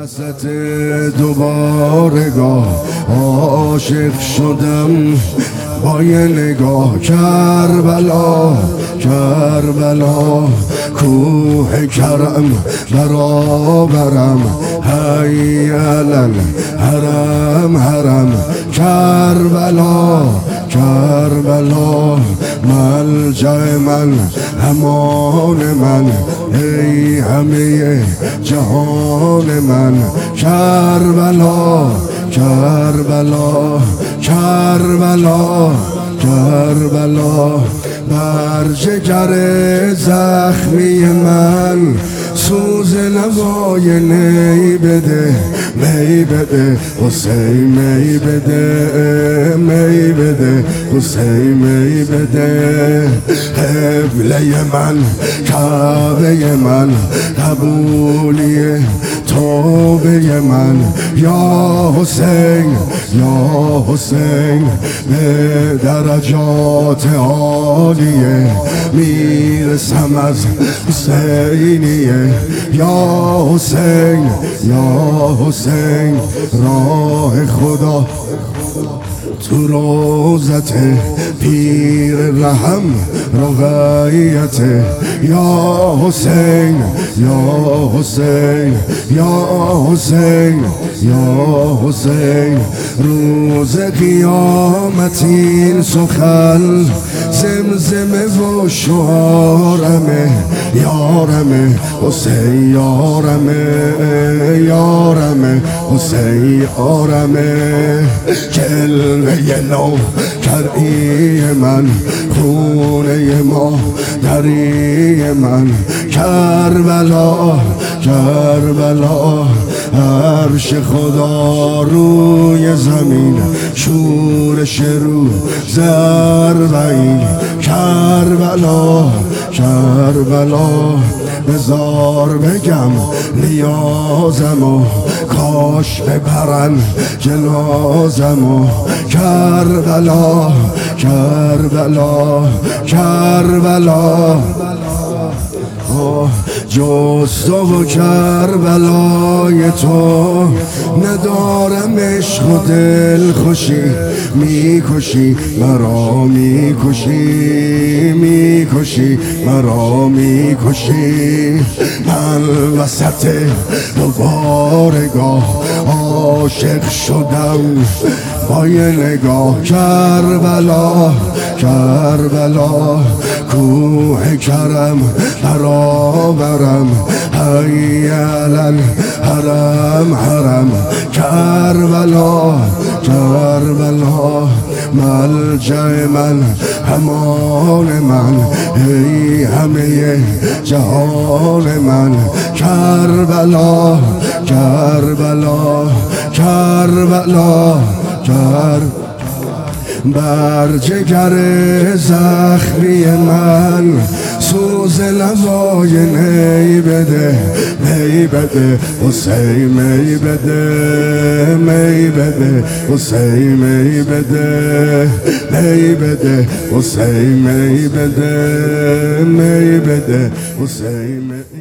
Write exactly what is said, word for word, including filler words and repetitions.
وسط دوبارگاه عاشق شدم با یه نگاه. کربلا کربلا کوه کرم برابرم، هیالن حرم حرم. کربلا کربلا ملجأ من، امان من، ای همه جهان من. کربلا کربلا کربلا کربلا بر جگر زخمی من سوز نوای نی بده، می بده حسین، می بده، می بده حسین، می بده. قبله من، کعبه من، قبولی توبه من. یا حسین یا حسین به درجات عالیه میرسم از حسینیه. یا حسین یا حسین راه خدا تو روزت پیر رحم رقیت. یا حسین یا حسین یا حسین یا حسین روز قیامت این سخن زمزمه و شعارمه. یارمه حسین یارمه، یارمه حسین یارمه. جلوه نو کردی من، خونه ما دری من. کربلا کربلا عرش خدا روی زمین، شورش رو زربعین. کربلا کربلا بزار بگم نیازمو، کاش ببرن جنازمو. کربلا کربلا کربلا جز تو و کربلای تو ندارم عشق و دل خوشی. میکشی مرا میکشی، میکشی مرا میکشی. من وسط دوبارگاه عاشق شدم با یه نگاه. کربلا کربلا کوه کرم برابرم، هیالن حرم حرم. کربلا کربلا ملجأ من، امان من، ای همه جهان من. کربلا کربلا کربلا کربلا بر جگر زخمی من سوز لوای نی بده، می بده حسین، می بده، می بده حسین، می بده، می بده حسین، می بده، می بده حسین.